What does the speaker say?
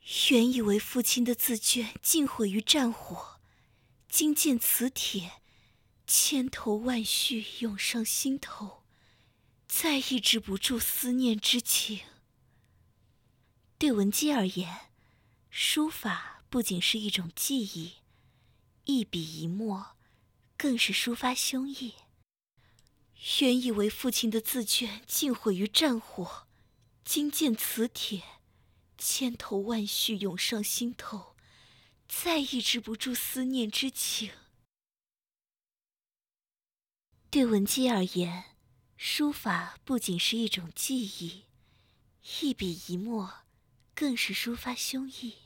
原以为父亲的字卷尽毁于战火，今见此帖，千头万绪涌上心头，再抑制不住思念之情。对文姬而言，书法不仅是一种技艺，一笔一墨更是抒发胸臆。原以为父亲的字卷尽毁于战火，今见此帖，千头万绪涌上心头，再抑制不住思念之情。对文姬而言，书法不仅是一种技艺，一笔一墨更是抒发胸臆。